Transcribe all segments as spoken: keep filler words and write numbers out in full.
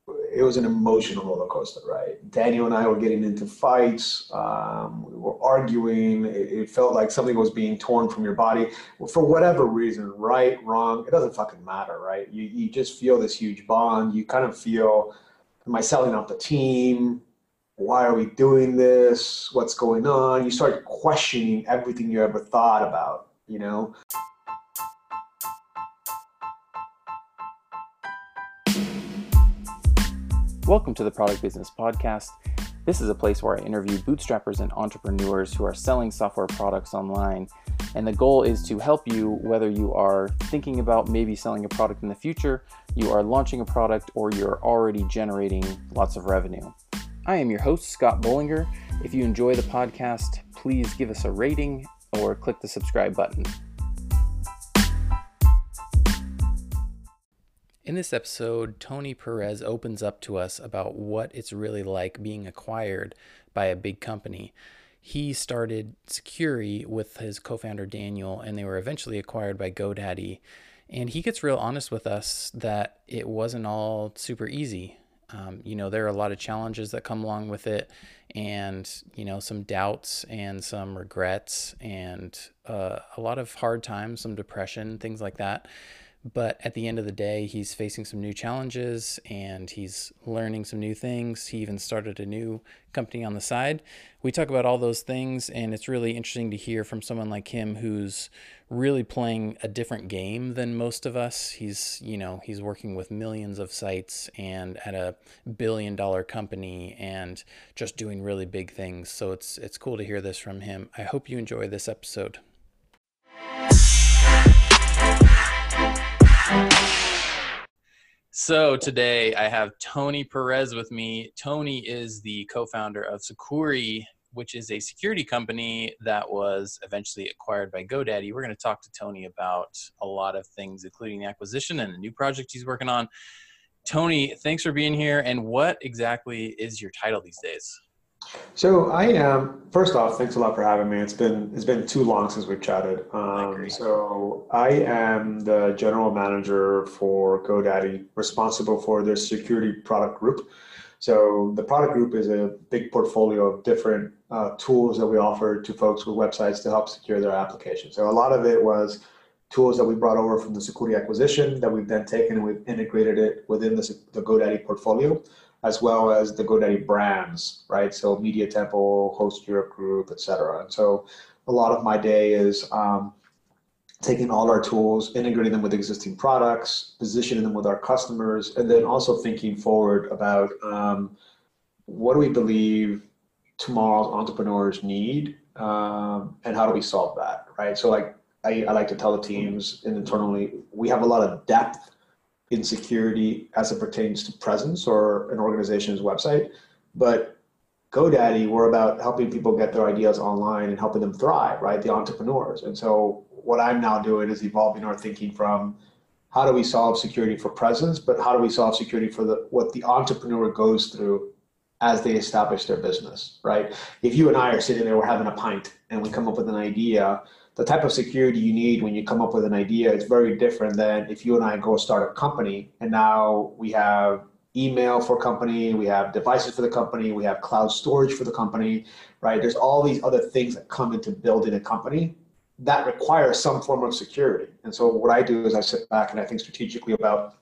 it was an emotional roller coaster, right? Daniel and I were getting into fights. Um, we were arguing. It, it felt like something was being torn from your body for whatever reason, right, wrong. It doesn't fucking matter, right? You, you just feel this huge bond. You kind of feel, am I selling out the team? Why are we doing this? What's going on? You start questioning everything you ever thought about, you know? Welcome to the Product Business Podcast. This is a place where I interview bootstrappers and entrepreneurs who are selling software products online. And the goal is to help you, whether you are thinking about maybe selling a product in the future, you are launching a product, or you're already generating lots of revenue. I am your host, Scott Bollinger. If you enjoy the podcast, please give us a rating or click the subscribe button. In this episode, Tony Perez opens up to us about what it's really like being acquired by a big company. He started Sucuri with his co-founder Daniel, and they were eventually acquired by GoDaddy. And he gets real honest with us that it wasn't all super easy. Um, you know, there are a lot of challenges that come along with it, and, you know, some doubts and some regrets and uh, a lot of hard times, some depression, things like that. But at the end of the day, he's facing some new challenges and he's learning some new things. He even started a new company on the side. We talk about all those things, and it's really interesting to hear from someone like him who's really playing a different game than most of us. He's, you know, he's working with millions of sites and at a billion dollar company and just doing really big things. So it's it's cool to hear this from him. I hope you enjoy this episode. So today I have Tony Perez with me. Tony is the co-founder of Sucuri, which is a security company that was eventually acquired by GoDaddy. We're going to talk to Tony about a lot of things, including the acquisition and a new project he's working on. Tony, thanks for being here. And what exactly is your title these days? So I am, first off, thanks a lot for having me. It's been it's been too long since we've chatted. Um, so I am the general manager for GoDaddy, responsible for their security product group. So the product group is a big portfolio of different uh, tools that we offer to folks with websites to help secure their applications. So a lot of it was tools that we brought over from the Sucuri acquisition that we've then taken and we've integrated it within the, the GoDaddy portfolio, as well as the GoDaddy brands, right? So Media Temple, Host Europe Group, et cetera. And so a lot of my day is um, taking all our tools, integrating them with existing products, positioning them with our customers, and then also thinking forward about um, what do we believe tomorrow's entrepreneurs need, um, and how do we solve that, right? So like I, I like to tell the teams and internally, we have a lot of depth in security as it pertains to presence or an organization's website. But GoDaddy, we're about helping people get their ideas online and helping them thrive, right? The entrepreneurs. And so what I'm now doing is evolving our thinking from how do we solve security for presence, but how do we solve security for the what the entrepreneur goes through as they establish their business, right? If you and I are sitting there, we're having a pint and we come up with an idea, the type of security you need when you come up with an idea is very different than if you and I go start a company and now we have email for company, we have devices for the company, we have cloud storage for the company, right? There's all these other things that come into building a company that require some form of security. And so what I do is I sit back and I think strategically about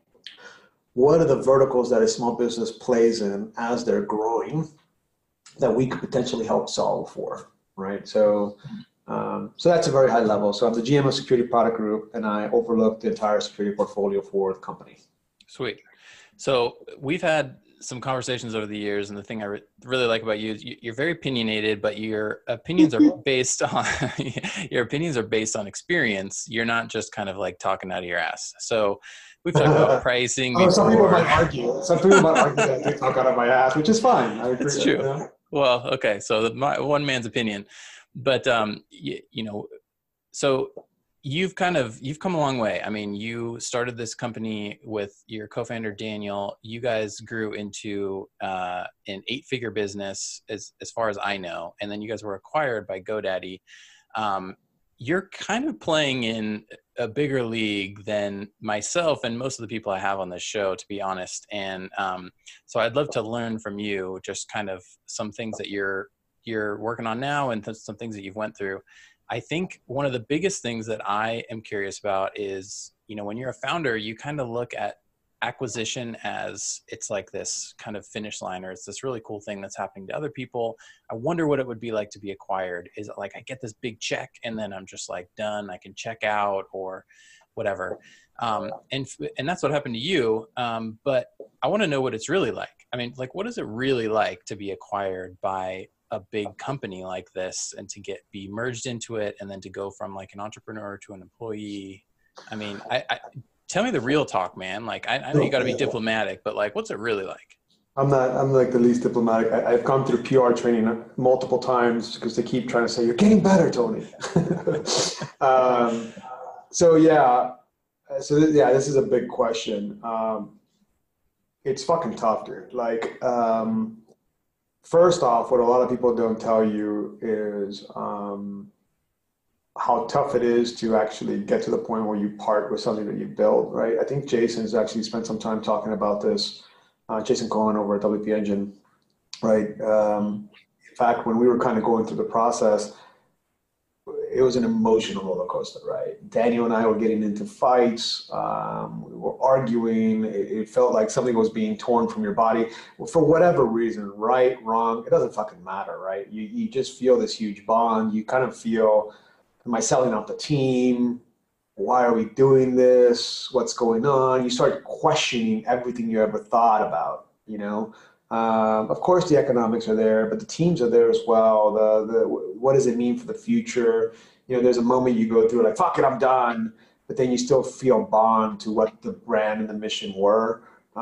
what are the verticals that a small business plays in as they're growing that we could potentially help solve for, right? So Um, so that's a very high level. So I'm the G M of Security Product Group, and I overlook the entire security portfolio for the company. Sweet. So we've had some conversations over the years, and the thing I re- really like about you is you, you're very opinionated, but your opinions are based on your opinions are based on experience. You're not just kind of like talking out of your ass. So we've talked about pricing. Oh, some people before. might argue. Some people might argue that I talk out of my ass, which is fine. I agree. It's true. That, yeah. Well, okay. So the, my one man's opinion. But, um, you, you know, so you've kind of, you've come a long way. I mean, you started this company with your co-founder, Daniel. You guys grew into uh, an eight figure business as, as far as I know. And then you guys were acquired by GoDaddy. Um, you're kind of playing in a bigger league than myself and most of the people I have on this show, to be honest. And um, so I'd love to learn from you just kind of some things that you're you're working on now and th- some things that you've went through. I think one of the biggest things that I am curious about is, you know, when you're a founder, you kind of look at acquisition as it's like this kind of finish line, or it's this really cool thing that's happening to other people. I wonder what it would be like to be acquired. Is it like I get this big check and then I'm just like done, I can check out or whatever. Um, and, and that's what happened to you. Um, but I want to know what it's really like. I mean, like, what is it really like to be acquired by a big company like this and to get, be merged into it, and then to go from like an entrepreneur to an employee? I mean, I, I tell me the real talk, man. Like, I, I know you got to be diplomatic, but like, what's it really like? I'm not, I'm like the least diplomatic. I, I've gone through P R training multiple times because they keep trying to say, you're getting better, Tony. um, so yeah, so th- yeah, this is a big question. Um, it's fucking tough, dude. Like, um, first off, what a lot of people don't tell you is, um, how tough it is to actually get to the point where you part with something that you built, right? I think Jason's actually spent some time talking about this. Uh, Jason Cohen over at W P Engine, right? Um, in fact, when we were kind of going through the process, it was an emotional roller coaster, right? Daniel and I were getting into fights. Um, we were arguing. It, it felt like something was being torn from your body for whatever reason, right, wrong. It doesn't fucking matter, right? You, you just feel this huge bond. You kind of feel, am I selling out the team? Why are we doing this? What's going on? You start questioning everything you ever thought about, you know? Um, of course, the economics are there, but the teams are there as well. The, the, what does it mean for the future? You know, there's a moment you go through like, fuck it, I'm done. But then you still feel bond to what the brand and the mission were.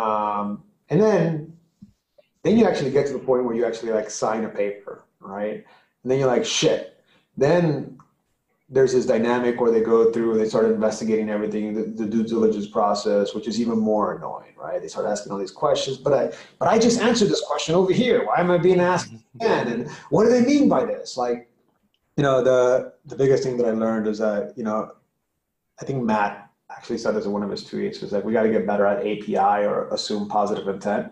Um, and then, then you actually get to the point where you actually like sign a paper, right? And then you're like, shit. Then there's this dynamic where they go through, they start investigating everything, the, the due diligence process, which is even more annoying, right? They start asking all these questions, but I, but I just answered this question over here. Why am I being asked again? And what do they mean by this? Like, you know, the, the biggest thing that I learned is that, you know, I think Matt actually said this in one of his tweets, was like, we got to get better at A P I, or assume positive intent.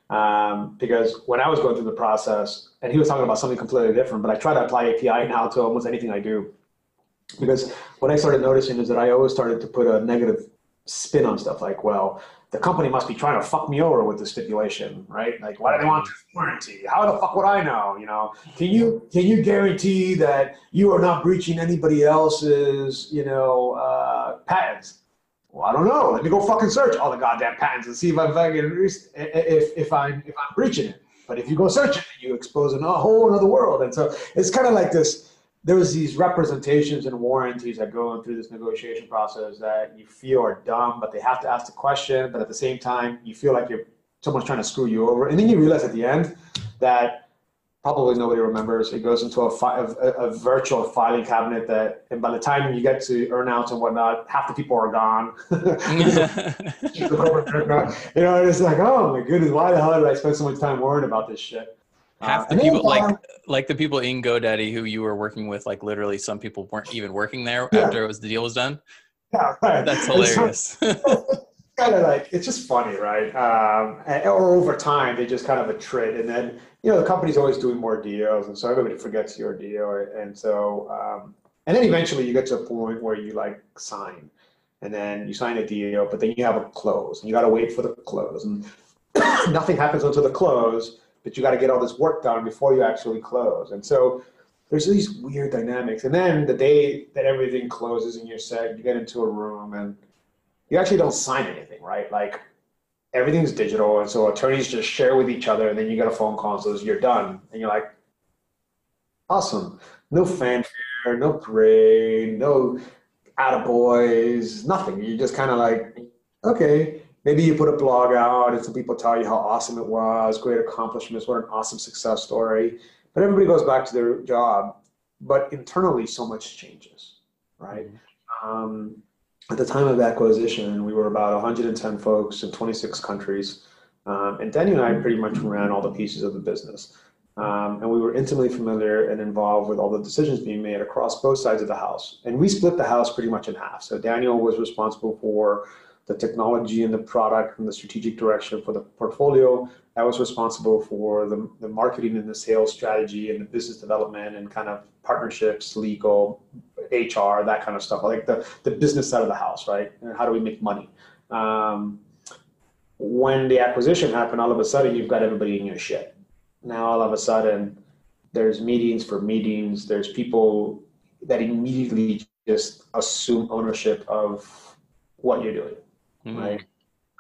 Um, because when I was going through the process, and he was talking about something completely different, but I try to apply A P I now to almost anything I do. Because what I started noticing is that I always started to put a negative spin on stuff, like, well, the company must be trying to fuck me over with the stipulation, right? Like, why do they want this warranty? How the fuck would I know? You know, can you can you guarantee that you are not breaching anybody else's, you know, uh, patents? Well, I don't know. Let me go fucking search all the goddamn patents and see if I'm fucking if if I'm if I'm breaching it. But if you go search it, you expose a whole other world. And so it's kind of like this. There was these representations and warranties that go through this negotiation process that you feel are dumb, but they have to ask the question. But at the same time, you feel like you're someone's trying to screw you over. And then you realize at the end that probably nobody remembers. It goes into a, fi- a, a virtual filing cabinet that, and by the time you get to earnouts and whatnot, half the people are gone. You know, it's like, oh my goodness, why the hell did I spend so much time worrying about this shit? Half the Uh, people, then, like like the people in GoDaddy who you were working with, like literally some people weren't even working there yeah, after it was the deal was done. yeah, right. That's And so hilarious. kind of like, it's just funny, right? Um, and, or over time, they just kind of attrit, and then you know the company's always doing more deals, and so everybody forgets your deal, and so um, and then eventually you get to a point where you like sign, and then you sign a deal, but then you have a close, and you got to wait for the close, and nothing happens until the close, but you got to get all this work done before you actually close, and so there's these weird dynamics, and then the day that everything closes and you're set, you get into a room and you actually don't sign anything, right? Like everything's digital, and so attorneys just share with each other, and then you get a phone call and says you're done, and you're like, awesome. No fanfare, no parade, no attaboys, nothing. You just kind of like, okay, maybe you put a blog out, and some people tell you how awesome it was, great accomplishments, what an awesome success story. But everybody goes back to their job. But internally, so much changes, right? Mm-hmm. Um, At the time of acquisition, we were about one hundred ten folks in twenty-six countries. Um, and Danny and I pretty much ran all the pieces of the business. Um, and we were intimately familiar and involved with all the decisions being made across both sides of the house. And we split the house pretty much in half. So Daniel was responsible for the technology and the product and the strategic direction for the portfolio. I was responsible for the, the marketing and the sales strategy and the business development and kind of partnerships, legal, H R, that kind of stuff, like the, the business side of the house, right? And how do we make money? Um, when the acquisition happened, all of a sudden you've got everybody in your shit. Now all of a sudden there's meetings for meetings. There's people that immediately just assume ownership of what you're doing, Mm. right?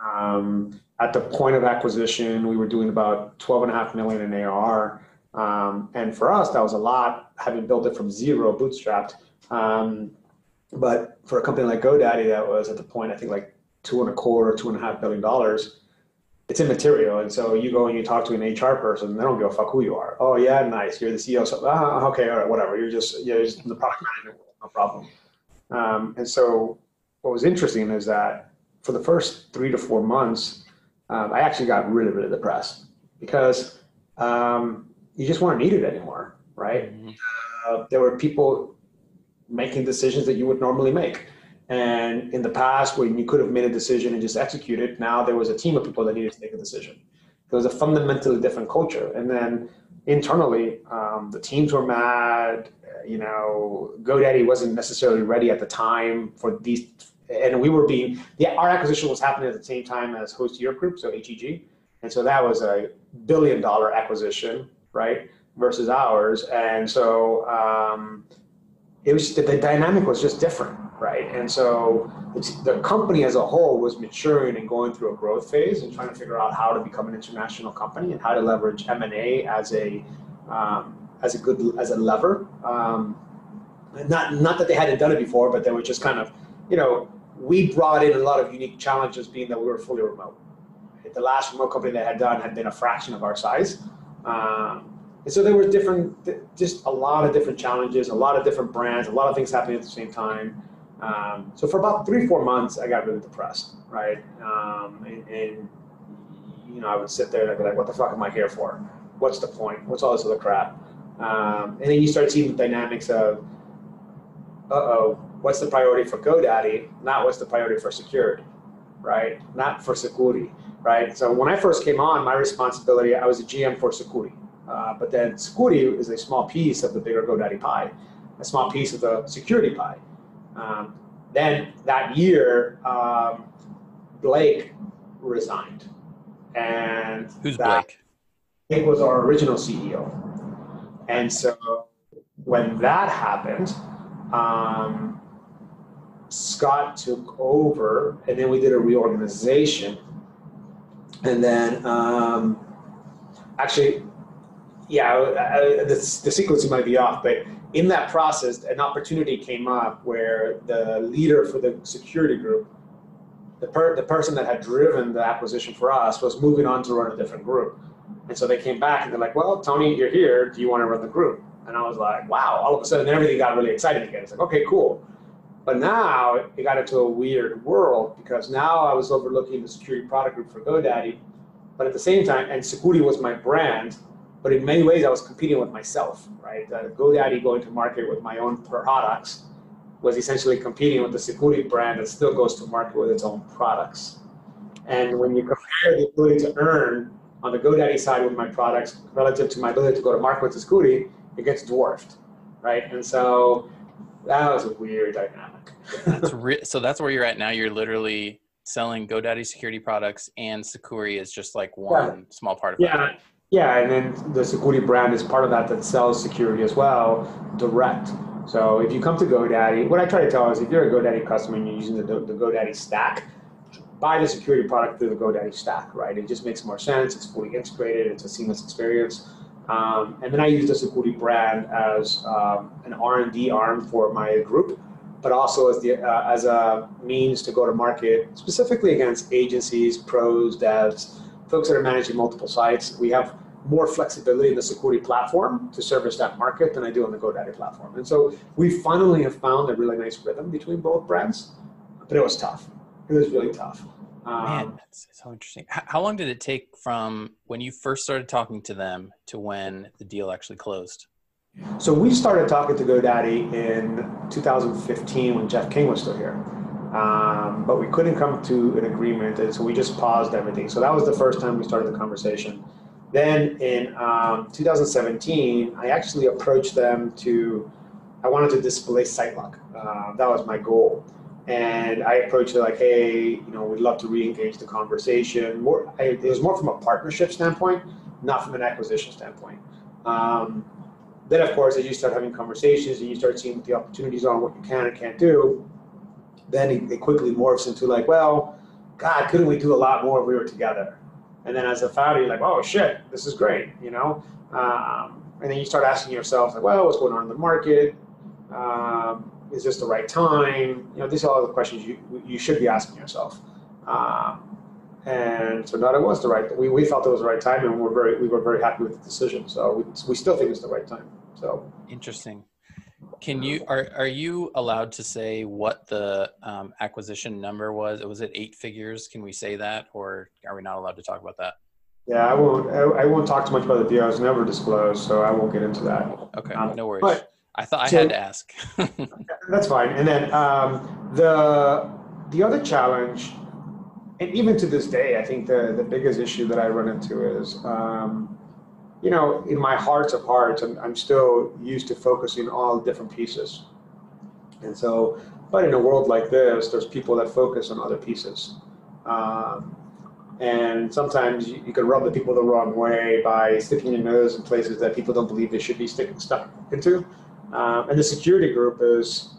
Um, at the point of acquisition, we were doing about twelve and a half million in A R. Um, and for us, that was a lot, having built it from zero, bootstrapped. Um, but for a company like GoDaddy, that was at the point, I think like two and a quarter, two and a half billion dollars, it's immaterial. And so you go and you talk to an H R person, they don't give a fuck who you are. Oh yeah, nice. You're the C E O. So, ah, okay, all right, whatever. You're just, you're just the product manager, no problem. Um, and so what was interesting is that for the first three to four months, um, I actually got really, really depressed because um, you just weren't needed anymore, right? Mm. Uh, there were people making decisions that you would normally make. And in the past, when you could have made a decision and just executed, now there was a team of people that needed to make a decision. It was a fundamentally different culture. And then internally, um, the teams were mad. You know, GoDaddy wasn't necessarily ready at the time for these. And we were being, yeah, our acquisition was happening at the same time as Host Europe Group, so H E G. And so that was a billion dollar acquisition, right, versus ours. And so, um, it was the, the dynamic was just different, right? And so it's, the company as a whole was maturing and going through a growth phase and trying to figure out how to become an international company and how to leverage M and A as a um, as a good as a lever. Um, not not that they hadn't done it before, but they were just kind of, you know, we brought in a lot of unique challenges, being that we were fully remote. The last remote company that had done had been a fraction of our size. Um, and so there were different, just a lot of different challenges, a lot of different brands, a lot of things happening at the same time. Um, so for about three, four months, I got really depressed, right? Um, and, and, you know, I would sit there and I'd be like, what the fuck am I here for? What's the point? What's all this other crap? Um, and then you start seeing the dynamics of, uh-oh, what's the priority for GoDaddy? Not what's the priority for security, right? Not for security, right? So when I first came on, my responsibility, I was a G M for security. Uh, but then security is a small piece of the bigger GoDaddy pie, a small piece of the security pie. Um, then that year, um, Blake resigned. And Who's that Blake? Blake was our original C E O. And so when that happened, um, Scott took over, and then we did a reorganization. And then um, actually, yeah, I, I, the, the sequence might be off, but in that process, an opportunity came up where the leader for the security group, the, per, the person that had driven the acquisition for us, was moving on to run a different group. And so they came back and they're like, well, Tony, you're here. Do you want to run the group? And I was like, wow, all of a sudden everything got really exciting again. It's like, okay, cool. But now it got into a weird world because now I was overlooking the security product group for GoDaddy, but at the same time, and security was my brand, but in many ways I was competing with myself, right? Uh, GoDaddy going to market with my own products was essentially competing with the security brand that still goes to market with its own products. And when you compare the ability to earn on the GoDaddy side with my products relative to my ability to go to market with the security, it gets dwarfed, right? And so that was a weird dynamic. That's re- so that's where you're at now. You're literally selling GoDaddy security products, and Sucuri is just like one Yeah. small part of Yeah. that. Yeah, and then the security brand is part of that that sells security as well, direct. So if you come to GoDaddy, what I try to tell is if you're a GoDaddy customer and you're using the, the GoDaddy stack, buy the security product through the GoDaddy stack, right? It just makes more sense. It's fully integrated. It's a seamless experience. Um, and then I use the security brand as um, an R and D arm for my group, but also as the uh, as a means to go to market specifically against agencies, pros, devs, folks that are managing multiple sites. We have more flexibility in the security platform to service that market than I do on the GoDaddy platform. And so we finally have found a really nice rhythm between both brands, but it was tough. It was really tough. Man, Um, that's so interesting. H- How long did it take from when you first started talking to them to when the deal actually closed? so we started talking to GoDaddy in two thousand fifteen when Jeff King was still here. Um, but we couldn't come to an agreement, and so we just paused everything. So that was the first time we started the conversation. Then in um, two thousand seventeen, I actually approached them to, I wanted to displace SiteLock. Uh, that was my goal. And I approached it like, hey, you know, we'd love to re-engage the conversation. More, I, it was more from a partnership standpoint, not from an acquisition standpoint. Um, then, of course, as you start having conversations and you start seeing what the opportunities are and what you can and can't do, then it, it quickly morphs into like, well, God, couldn't we do a lot more if we were together? And then as a founder, you're like, oh shit, this is great, you know? Um, and then you start asking yourself, like, well, what's going on in the market? Um, is this the right time? You know, these are all the questions you you should be asking yourself. Um, and so that it was the right. We, we felt it was the right time, and we're very we were very happy with the decision. So we we still think it's the right time. So Interesting. Can you are are you allowed to say what the um, acquisition number was? Was it eight figures? Can we say that, or are we not allowed to talk about that? yeah, I won't I, I won't talk too much about the deal. It's never disclosed, so I won't get into that. Okay, Um, no worries. but I thought I had so to ask. that's fine. And then um, the the other challenge, and even to this day, I think the the biggest issue that I run into is, um, you know, in my hearts of hearts, I'm, I'm still used to focusing on all the different pieces. And so, but in a world like this, there's people that focus on other pieces. Um, and sometimes you, you can rub the people the wrong way by sticking your nose in places that people don't believe they should be sticking stuck into. Um, and the security group is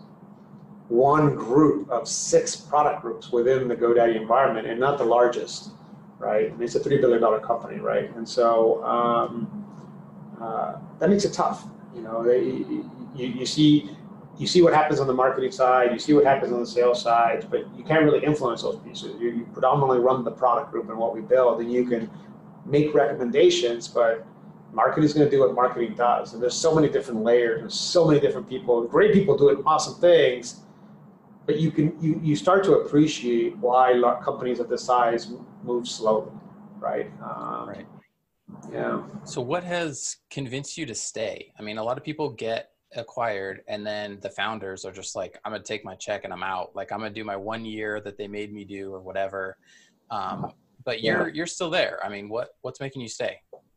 one group of six product groups within the GoDaddy environment, and not the largest, right? I mean, it's a three billion dollar company, right? And so um, uh, that makes it tough. You know, they, you, you see you see what happens on the marketing side, you see what happens on the sales side, but you can't really influence those pieces. You, you predominantly run the product group and what we build, and you can make recommendations, but marketing is going to do what marketing does. And there's so many different layers, there's so many different people, great people doing awesome things, but you can you, you start to appreciate why companies of this size move slowly, right? Um, Right. yeah. So what has convinced you to stay? I mean, a lot of people get acquired and then the founders are just like, I'm gonna take my check and I'm out. Like I'm gonna do my one year that they made me do or whatever. Um, but Yeah. you're you're still there. I mean, what what's making you stay?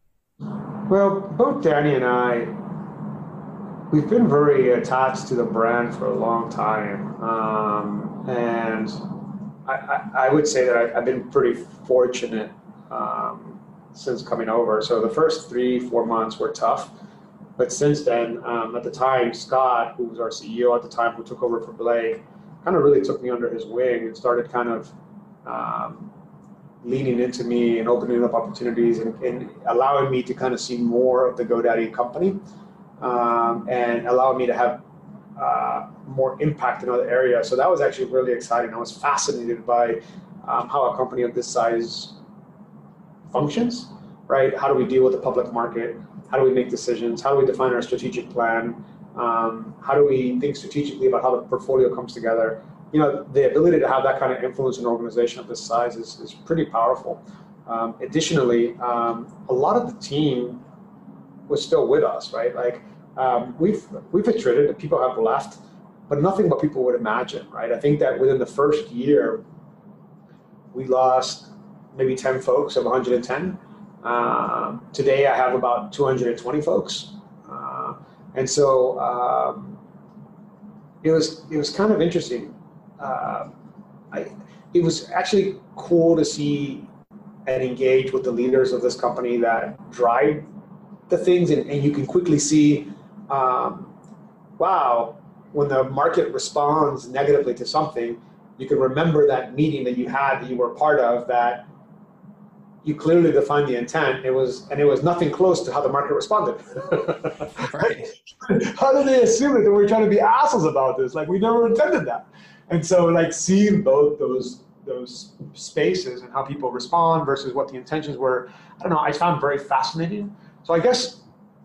Well, both Danny and I, we've been very attached to the brand for a long time. Um, and I, I, I would say that I, I've been pretty fortunate um, since coming over. So the first three, four months were tough. But since then, um, at the time, Scott, who was our C E O at the time, who took over for Blake, kind of really took me under his wing and started kind of um, leaning into me and opening up opportunities and, and allowing me to kind of see more of the GoDaddy company um, and allowing me to have uh, more impact in other areas. So that was actually really exciting. I was fascinated by um, how a company of this size functions, right? How do we deal with the public market? How do we make decisions? How do we define our strategic plan? Um, how do we think strategically about how the portfolio comes together? You know, the ability to have that kind of influence in an organization of this size is, is pretty powerful. Um, additionally, um, a lot of the team was still with us, right? Like um, we've we've attrited, people have left, but nothing what people would imagine, right? I think that within the first year, we lost maybe ten folks of one hundred ten. Uh, today, I have about two hundred twenty folks, uh, and so um, it was it was kind of interesting. Uh, I, it was actually cool to see and engage with the leaders of this company that drive the things, and, and you can quickly see, um, wow, when the market responds negatively to something, you can remember that meeting that you had that you were part of, that you clearly defined the intent. It was, and it was nothing close to how the market responded. Right. How do they assume it that we're trying to be assholes about this? Like we never intended that. And so, like seeing both those those spaces and how people respond versus what the intentions were, I don't know. I found very fascinating. So I guess,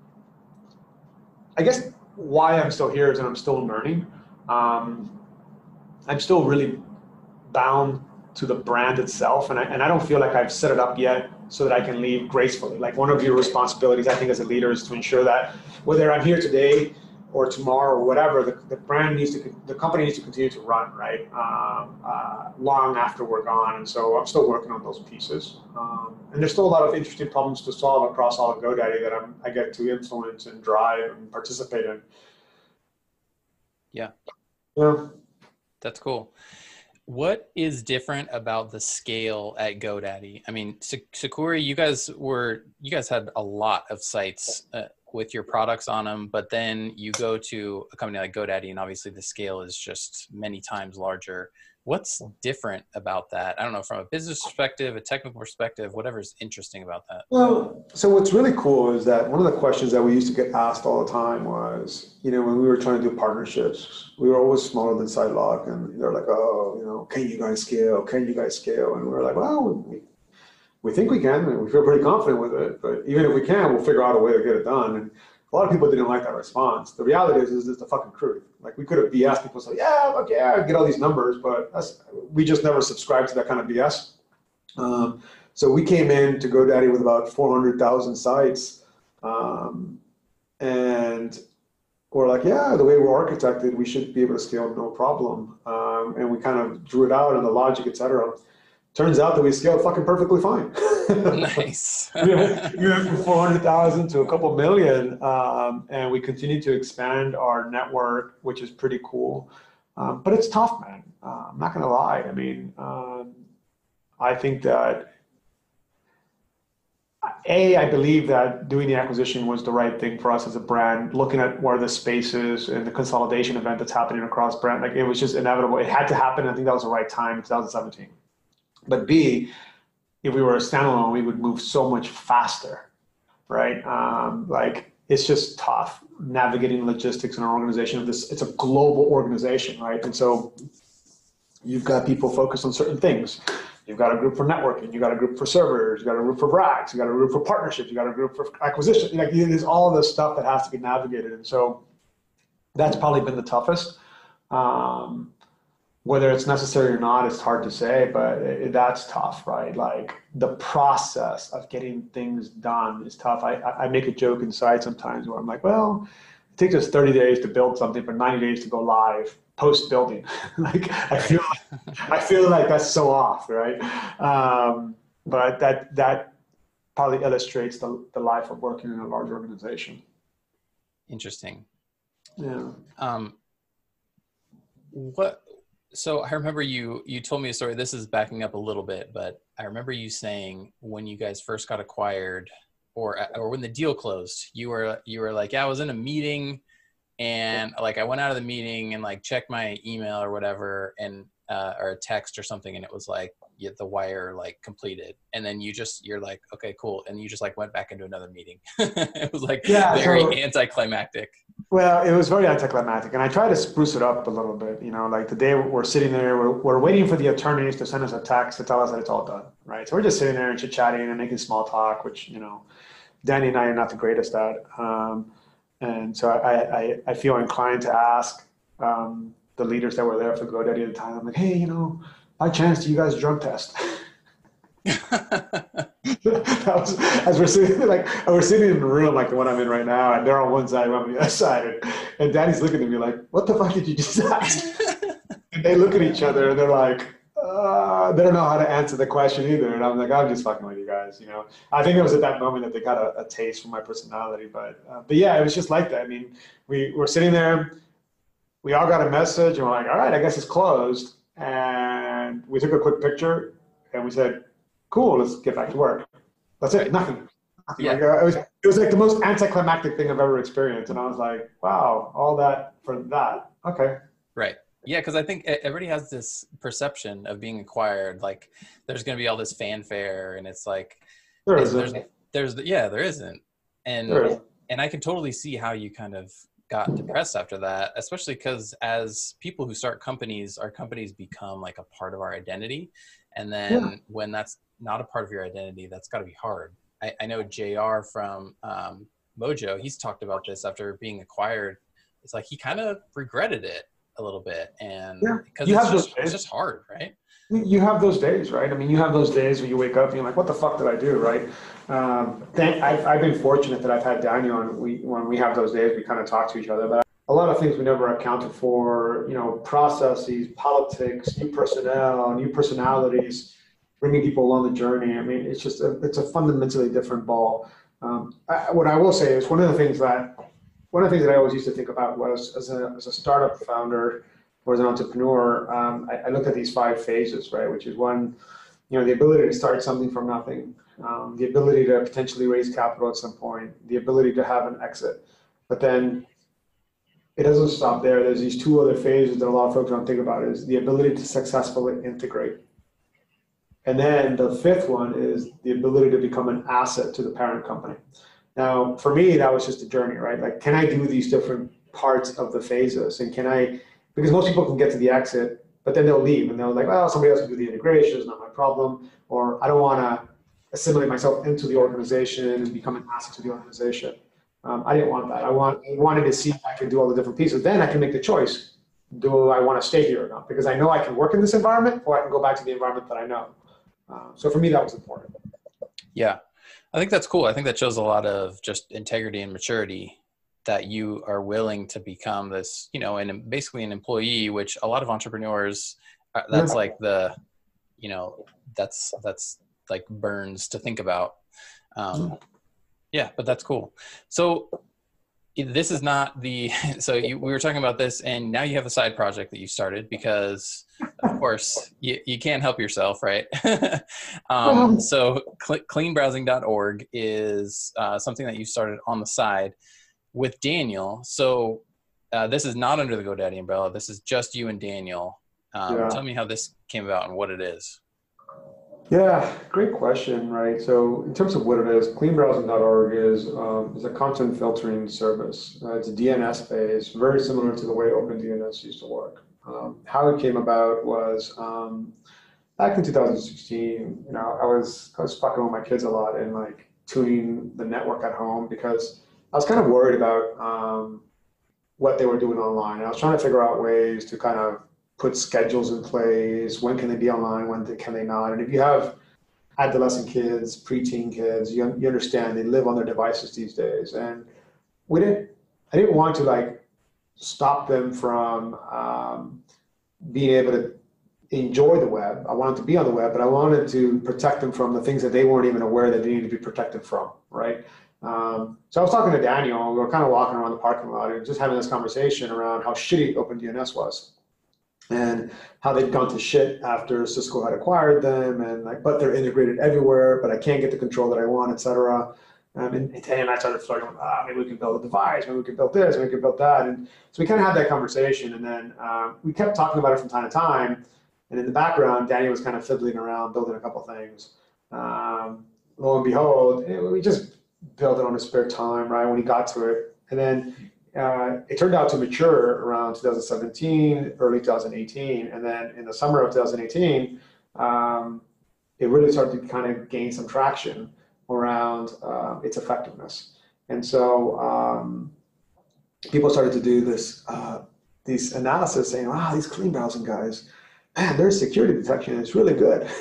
I guess why I'm still here is that I'm still learning. Um, I'm still really bound to the brand itself. And I, and I don't feel like I've set it up yet so that I can leave gracefully. Like one of your responsibilities, I think, as a leader is to ensure that whether I'm here today or tomorrow or whatever, the, the brand needs to, the company needs to continue to run, right? Um, uh, long after we're gone. And so I'm still working on those pieces. Um, and there's still a lot of interesting problems to solve across all of GoDaddy that I'm, I get to influence and drive and participate in. Yeah. Yeah. That's cool. What is different about the scale at GoDaddy? I mean, Sucuri, you guys were, you guys had a lot of sites uh, with your products on them, but then you go to a company like GoDaddy and obviously the scale is just many times larger. What's different about that? I don't know, from a business perspective, a technical perspective, whatever's interesting about that. Well, so what's really cool is that one of the questions that we used to get asked all the time was, you know, when we were trying to do partnerships, we were always smaller than SiteLock, and they're like, oh, you know, can you guys scale? Can you guys scale? And we were like, well, we, we think we can, and we feel pretty confident with it, but even if we can, we'll figure out a way to get it done. And a lot of people didn't like that response. The reality is, is it's the fucking truth. Like we could have B S people say, yeah, fuck yeah, get all these numbers, but that's, we just never subscribed to that kind of B S. Um, so we came in to GoDaddy with about four hundred thousand sites, um, and we're like, yeah, the way we're architected, we should be able to scale no problem. Um, and we kind of drew it out and the logic, et cetera. Turns out that we scaled fucking perfectly fine. Nice. we went, we went from four hundred thousand to a couple million, um, and we continue to expand our network, which is pretty cool. Um, but it's tough, man. Uh, I'm not going to lie. I mean, um, I think that, A, I believe that doing the acquisition was the right thing for us as a brand, looking at where the space is and the consolidation event that's happening across brand. Like it was just inevitable. It had to happen. I think that was the right time in twenty seventeen. But B, if we were a standalone, we would move so much faster, right? Um, like it's just tough navigating logistics in an organization of this. It's a global organization, right? And so you've got people focused on certain things. You've got a group for networking, you've got a group for servers, you've got a group for racks, you've got a group for partnerships, you've got a group for acquisition. Like there's all this stuff that has to be navigated. And so that's probably been the toughest. Um, Whether it's necessary or not, it's hard to say, but it, that's tough, right? Like the process of getting things done is tough. I, I make a joke inside sometimes where I'm like, well, it takes us thirty days to build something, but ninety days to go live post building. Like I feel, I feel like that's so off, right? Um, but that that probably illustrates the the life of working in a large organization. Interesting. Yeah. Um, what? So I remember you, you told me a story, this is backing up a little bit, but I remember you saying when you guys first got acquired or, or when the deal closed, you were, you were like, yeah, I was in a meeting and like, I went out of the meeting and like checked my email or whatever and, uh, or a text or something. And it was like, yeah, the wire like completed. And then you just, you're like, okay, cool. And you just like went back into another meeting. It was like yeah, very so, anticlimactic. Well, it was very anticlimactic, and I try to spruce it up a little bit. You know, like the day we're sitting there, we're, we're waiting for the attorneys to send us a text to tell us that it's all done, right? So we're just sitting there and chit-chatting and making small talk, which, you know, Danny and I are not the greatest at. Um, and so I, I, I feel inclined to ask um, the leaders that were there for GoDaddy at the time, I'm like, hey, you know, by chance, do you guys drug test? That was, as we're sitting like we're sitting in a room like the one I'm in right now, and they're on one side, I'm on the other side, and, and Danny's looking at me like, "What the fuck did you just ask?" And they look at each other and they're like, uh, "They don't know how to answer the question either." And I'm like, "I'm just fucking with you guys," you know. I think it was at that moment that they got a, a taste for my personality, but uh, but yeah, it was just like that. I mean, we were sitting there, we all got a message, and we're like, "All right, I guess it's closed," and we took a quick picture, and we said, cool, let's get back to work. That's it, nothing. nothing. Yeah. Like, uh, it, was, it was like the most anticlimactic thing I've ever experienced. And I was like, wow, all that for that. Okay. Right. Yeah, because I think everybody has this perception of being acquired. Like there's going to be all this fanfare and it's like, there isn't. There's, there's, yeah, there isn't. And, there isn't. and I can totally see how you kind of got depressed after that, especially because as people who start companies, our companies become like a part of our identity. And then yeah. when that's not a part of your identity, that's got to be hard. I, I know J R from um, Mojo, he's talked about this after being acquired. It's like he kind of regretted it a little bit, and yeah. because you it's, have just, those it's just hard, right? You have those days, right? I mean, you have those days where you wake up and you're like, what the fuck did I do, right? Um, thank, I've, I've been fortunate that I've had Daniel, and we, when we have those days, we kind of talk to each other. But a lot of things we never accounted for, you know, processes, politics, new personnel, new personalities, bringing people along the journey. I mean, it's just a, it's a fundamentally different ball. Um, I, what I will say is one of the things that one of the things that I always used to think about was as a, as a startup founder or as an entrepreneur, um, I, I looked at these five phases, right? Which is one, you know, the ability to start something from nothing, um, the ability to potentially raise capital at some point, the ability to have an exit. But then it doesn't stop there. There's these two other phases that a lot of folks don't think about is the ability to successfully integrate. And then the fifth one is the ability to become an asset to the parent company. Now, for me, that was just a journey, right? Like, can I do these different parts of the phases? And can I, because most people can get to the exit, but then they'll leave and they'll like, well, somebody else can do the integration, it's not my problem. Or I don't want to assimilate myself into the organization and become an asset to the organization. Um, I didn't want that. I, want, I wanted to see if I could do all the different pieces. Then I can make the choice. Do I want to stay here or not? Because I know I can work in this environment or I can go back to the environment that I know. Uh, so for me, that was important. Yeah, I think that's cool. I think that shows a lot of just integrity and maturity that you are willing to become this, you know, and basically an employee, which a lot of entrepreneurs, uh, that's Yeah. like the, you know, that's, that's like burns to think about. Um, yeah, but that's cool. So this is not the, so you, we were talking about this and now you have a side project that you started because of course you, you can't help yourself, right? um, so cl- clean browsing dot org is uh, something that you started on the side with Daniel. So uh, this is not under the GoDaddy umbrella. This is just you and Daniel. Um, Yeah. Tell me how this came about and what it is. Yeah, great question, right? So in terms of what it is, clean browsing dot org is um, is a content filtering service. Uh, it's a D N S based, very similar to the way OpenDNS used to work. Um, how it came about was um, back in two thousand sixteen. You know, I was I was fucking with my kids a lot and like tuning the network at home because I was kind of worried about um, what they were doing online. I was trying to figure out ways to kind of put schedules in place. When can they be online? When can they not? And if you have adolescent kids, preteen kids, you, you understand they live on their devices these days. And we didn't, I didn't want to like stop them from um, being able to enjoy the web. I wanted to be on the web, but I wanted to protect them from the things that they weren't even aware that they needed to be protected from, right? Um, so I was talking to Daniel, we were kind of walking around the parking lot and just having this conversation around how shitty OpenDNS was and how they'd gone to shit after Cisco had acquired them, and like, but they're integrated everywhere, but I can't get the control that I want, et cetera. Um, and, and I started flirting with, ah, maybe we can build a device, maybe we can build this, maybe we can build that. And so we kind of had that conversation, and then uh, we kept talking about it from time to time. And in the background, Daniel was kind of fiddling around, building a couple things. Um, lo and behold, it, we just built it on his spare time, right, when he got to it. And then Uh, it turned out to mature around two thousand seventeen, early two thousand eighteen, and then in the summer of two thousand eighteen, um, it really started to kind of gain some traction around uh, its effectiveness. And so um, people started to do this uh, these analysis saying, wow, these clean browsing guys, man, their security detection is really good.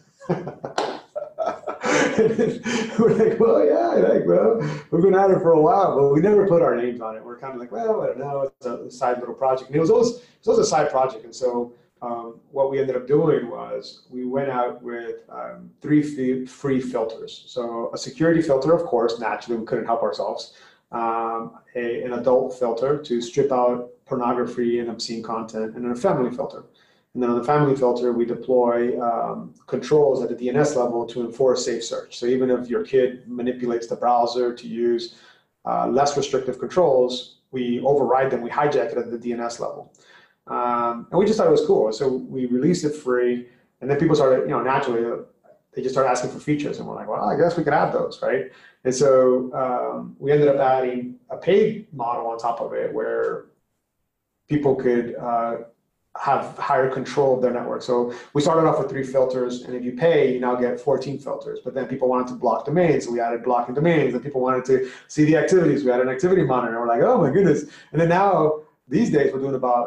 We're like, well, yeah, like, well, we've been at it for a while, but we never put our names on it. We're kind of like, well, I don't know, it's a side little project. And it was always, it was always a side project. And so um, what we ended up doing was we went out with um, three free, free filters. So a security filter, of course, naturally, we couldn't help ourselves. Um, a, an adult filter to strip out pornography and obscene content, and then a family filter. And then on the family filter, we deploy um, controls at the D N S level to enforce safe search. So even if your kid manipulates the browser to use uh, less restrictive controls, we override them, we hijack it at the D N S level. Um, and we just thought it was cool. So we released it free, and then people started, you know, naturally, uh, they just started asking for features, and we're like, well, I guess we could add those, right? And so um, we ended up adding a paid model on top of it where people could uh, have higher control of their network. So we started off with three filters, and if you pay, you now get fourteen filters. But then people wanted to block domains, so we added blocking domains. And people wanted to see the activities, we had an activity monitor. We're like, oh my goodness. And then now, these days, we're doing about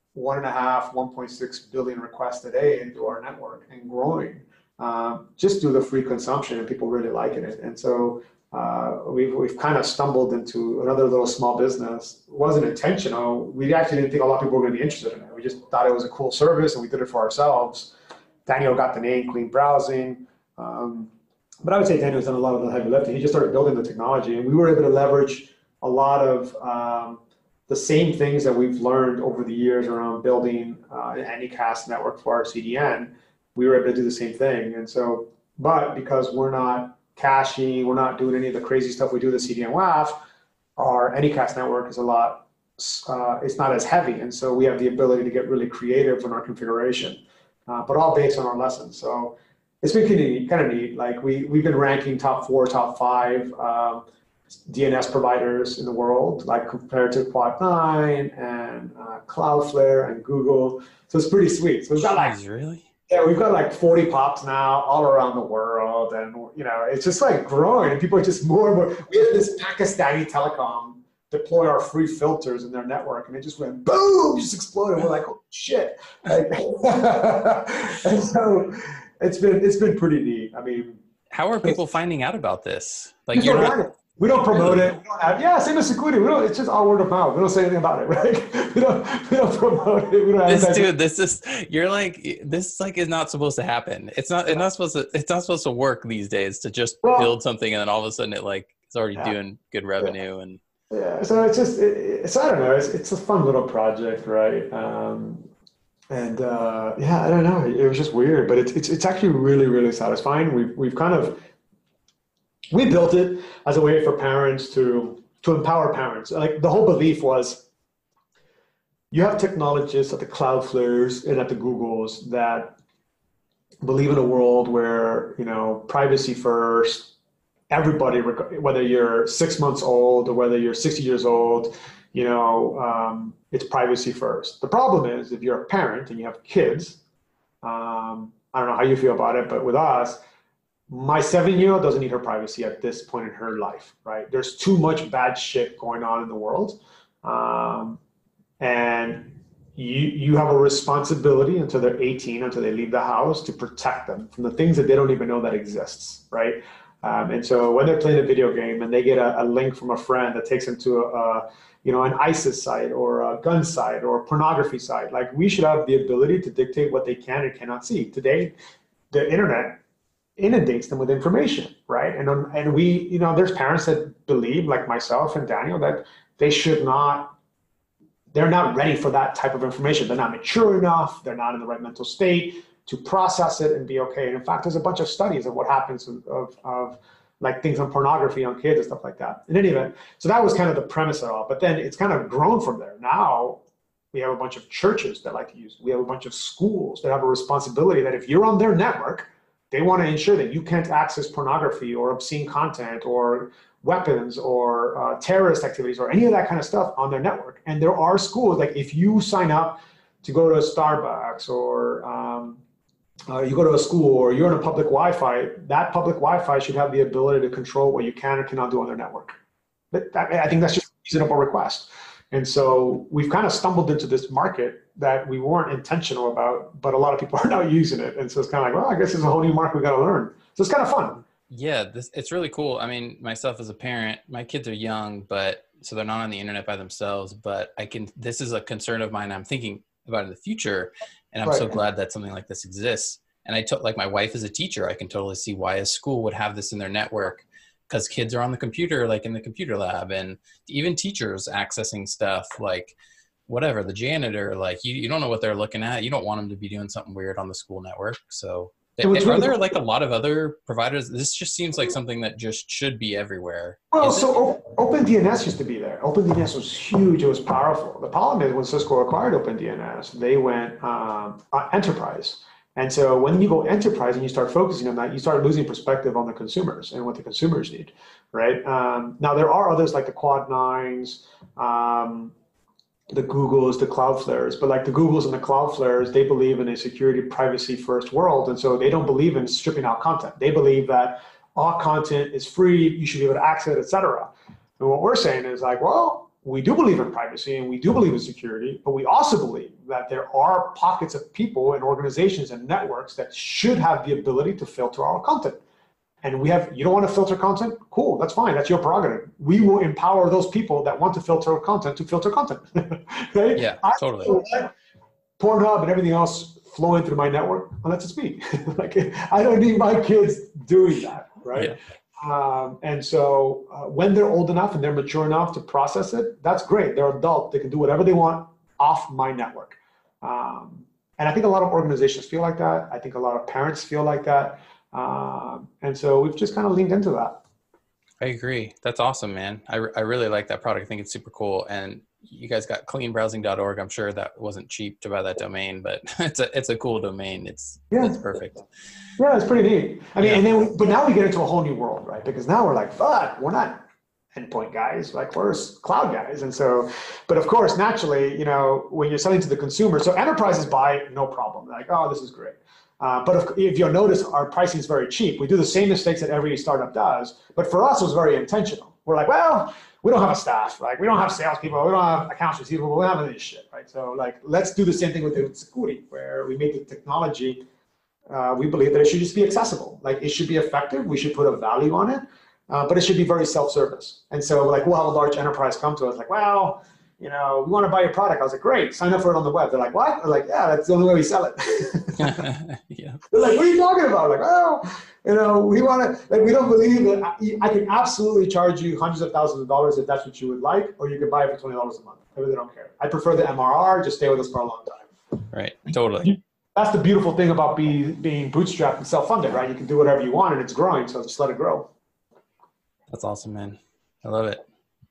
one and a half, one point six billion requests a day into our network and growing, um, just due to free consumption, and people really liking it. And so uh, we've, we've kind of stumbled into another little small business. It wasn't intentional. We actually didn't think a lot of people were going to be interested in it. We just thought it was a cool service, and we did it for ourselves. Daniel got the name Clean Browsing. Um, but I would say Daniel's done a lot of the heavy lifting. He just started building the technology, and we were able to leverage a lot of um, the same things that we've learned over the years around building uh, an Anycast network for our C D N. We were able to do the same thing. And so, but because we're not caching, we're not doing any of the crazy stuff we do with the C D N W A F, our Anycast network is a lot, uh, it's not as heavy. And so we have the ability to get really creative in our configuration, uh, but all based on our lessons. So it's been kind of neat. Kind of neat. Like we, we've been ranking top four, top five um, D N S providers in the world, like compared to Quad nine and uh, Cloudflare and Google. So it's pretty sweet. So we've got like, Jeez, really? Yeah, we've got like forty pops now all around the world. And, you know, it's just like growing, and people are just more and more. We had this Pakistani telecom deploy our free filters in their network, and it just went boom, just exploded. We're like, oh shit. Like, and so it's been, it's been pretty neat. I mean, how are people finding out about this? Like, you're not. We don't promote it. We don't have, yeah, same as security. We don't. It's just all word of mouth. We don't say anything about it, right? We don't. We don't promote it. We don't. This dude, this is. You're like this. Like is not supposed to happen. It's not. It's not supposed to. It's not supposed to work these days to just well, build something and then all of a sudden it like it's already yeah. doing good revenue yeah. and. Yeah. So it's just. It, it's I don't know. It's it's a fun little project, right? Um, and uh, yeah, I don't know. It was just weird, but it's it's it's actually really really satisfying. We've we've kind of. We built it as a way for parents to, to empower parents. Like the whole belief was you have technologists at the Cloudflares and at the Googles that believe in a world where, you know, privacy first, everybody, whether you're six months old or whether you're sixty years old, you know, um, it's privacy first. The problem is if you're a parent and you have kids, um, I don't know how you feel about it, but with us, my seven-year-old doesn't need her privacy at this point in her life, right? There's too much bad shit going on in the world. Um, and you, you have a responsibility until they're eighteen, until they leave the house, to protect them from the things that they don't even know that exists, right? Um, and so when they're playing a video game and they get a, a link from a friend that takes them to a, a you know, an ISIS site or a gun site or a pornography site, like we should have the ability to dictate what they can and cannot see. Today, the internet inundates them with information, right? And and we, you know, there's parents that believe, like myself and Daniel, that they should not, they're not ready for that type of information. They're not mature enough. They're not in the right mental state to process it and be okay. And in fact, there's a bunch of studies of what happens of, of, of like things on pornography on kids and stuff like that. In any event, so that was kind of the premise of it all. But then it's kind of grown from there. Now we have a bunch of churches that like to use it. We have a bunch of schools that have a responsibility that if you're on their network, they want to ensure that you can't access pornography or obscene content or weapons or uh, terrorist activities or any of that kind of stuff on their network. And there are schools, like if you sign up to go to a Starbucks or um, uh, you go to a school or you're in a public Wi-Fi, that public Wi-Fi should have the ability to control what you can or cannot do on their network. But that, I think that's just a reasonable request. And so we've kind of stumbled into this market that we weren't intentional about, but a lot of people are now using it. And so it's kind of like, well, I guess it's a whole new market we got to learn. So it's kind of fun. Yeah, this, it's really cool. I mean, myself as a parent, my kids are young, but so they're not on the internet by themselves, but I can, this is a concern of mine. I'm thinking about in the future, and I'm right. so glad that something like this exists. And I took, like my wife is a teacher. I can totally see why a school would have this in their network, because kids are on the computer, like in the computer lab, and even teachers accessing stuff like whatever, the janitor, like you, you don't know what they're looking at. You don't want them to be doing something weird on the school network. So they, are really there like a lot of other providers? This just seems like something that just should be everywhere. Well, Is so it? OpenDNS used to be there. OpenDNS was huge. It was powerful. The problem is when Cisco acquired OpenDNS, they went um, uh, enterprise. And so when you go enterprise and you start focusing on that, you start losing perspective on the consumers and what the consumers need, right? Um, now, there are others like the Quad nines, um, the Googles, the Cloudflares, but like the Googles and the Cloudflares, they believe in a security privacy first world. And so they don't believe in stripping out content. They believe that all content is free, you should be able to access it, et cetera. And what we're saying is like, well, we do believe in privacy and we do believe in security, but we also believe that there are pockets of people and organizations and networks that should have the ability to filter our content. And we have, you don't want to filter content? Cool, that's fine, that's your prerogative. We will empower those people that want to filter content to filter content, right? Yeah, totally. I, Pornhub and everything else flowing through my network unless it's me. Like, I don't need my kids doing that, right? Yeah. Um, and so uh, when they're old enough and they're mature enough to process it, that's great. They're adult. They can do whatever they want off my network. Um, and I think a lot of organizations feel like that. I think a lot of parents feel like that. Um, and so we've just kind of leaned into that. I agree. That's awesome, man. I, I really like that product. I think it's super cool. And you guys got clean browsing dot org. I'm sure that wasn't cheap to buy that domain, but it's a it's a cool domain. It's yeah. It's perfect. Yeah, it's pretty neat. I mean, yeah. and then we, but now we get into a whole new world, right? Because now we're like, fuck, we're not endpoint guys, like we're cloud guys. And so, but of course, naturally, you know, when you're selling to the consumer, so enterprises buy no problem. They're like, oh, this is great. Uh, but if, if you'll notice, our pricing is very cheap. We do the same mistakes that every startup does, but for us, it was very intentional. We're like, well, we don't have a staff, right? We don't have salespeople, we don't have accounts receivable, we don't have any shit, right? So like, let's do the same thing with the security, where we make the technology, uh, we believe that it should just be accessible. Like, it should be effective, we should put a value on it, uh, but it should be very self-service. And so like, we'll have a large enterprise come to us like, well, you know, we want to buy your product. I was like, great, sign up for it on the web. They're like, what? I'm like, yeah, that's the only way we sell it. Yeah. They're like, what are you talking about? Like, oh, you know, we want to, like, we don't believe that I, I can absolutely charge you hundreds of thousands of dollars if that's what you would like, or you can buy it for twenty dollars a month. I really don't care. I prefer the M R R, just stay with us for a long time. Right, totally. That's the beautiful thing about be, being bootstrapped and self-funded, right? You can do whatever you want and it's growing, so just let it grow. That's awesome, man. I love it.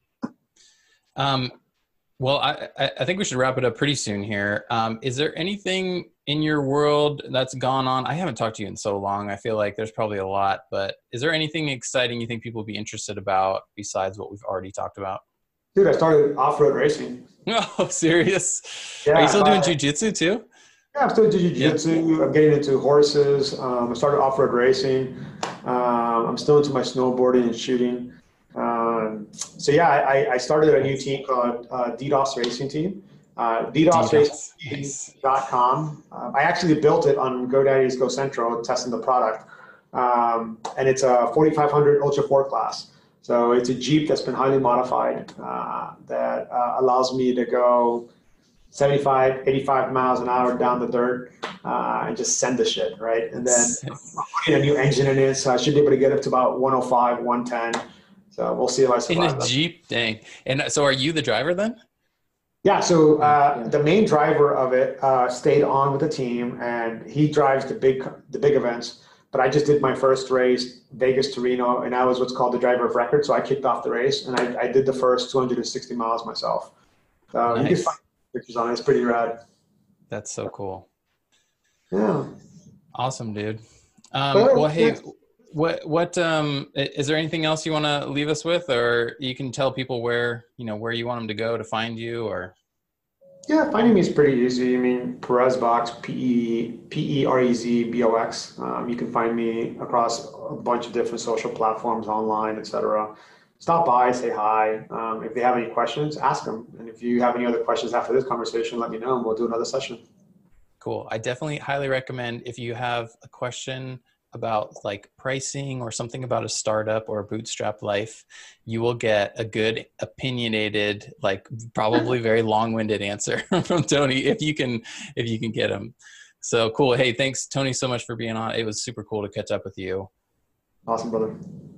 Um, Well, I, I think we should wrap it up pretty soon here. Um, is there anything in your world that's gone on? I haven't talked to you in so long. I feel like there's probably a lot, but is there anything exciting you think people would be interested about besides what we've already talked about? Dude, I started off-road racing. Oh, serious? Yeah, Are you still doing jiu-jitsu too? Yeah, I'm still doing jiu-jitsu. Yeah. I'm getting into horses. Um, I started off-road racing. Um, I'm still into my snowboarding and shooting. Um, so yeah, I, I started a new team called uh, DDoS Racing Team, uh, DDoS Racing dot com. Uh, I actually built it on GoDaddy's GoCentral, testing the product, um, and it's a forty-five hundred Ultra four class. So it's a Jeep that's been highly modified uh, that uh, allows me to go seventy-five, eighty-five miles an hour down the dirt uh, and just send the shit, right? And then I'm putting a new engine in it, so I should be able to get up to about one oh five, one ten. So we'll see if I survive. In a Jeep, dang. And so are you the driver then? Yeah, so uh, the main driver of it uh, stayed on with the team, and he drives the big the big events. But I just did my first race, Vegas to Reno, and I was what's called the driver of record. So I kicked off the race, and I, I did the first two hundred sixty miles myself. So nice. You can find pictures on it. It's pretty rad. That's so cool. Yeah. Awesome, dude. Um, but, well, hey, what, what, um, is there anything else you want to leave us with, or you can tell people where, you know, where you want them to go to find you, or? Yeah, finding me is pretty easy. I mean, PerezBox, P E P E R E Z B O X. Um, you can find me across a bunch of different social platforms, online, et cetera. Stop by, say hi. Um, if they have any questions, ask them. And if you have any other questions after this conversation, let me know, and we'll do another session. Cool. I definitely highly recommend, if you have a question about like pricing or something about a startup or a bootstrap life, you will get a good opinionated, like probably very long-winded answer from Tony if you can if you can get him. So cool. Hey, thanks Tony so much for being on. It was super cool to catch up with you. Awesome, brother.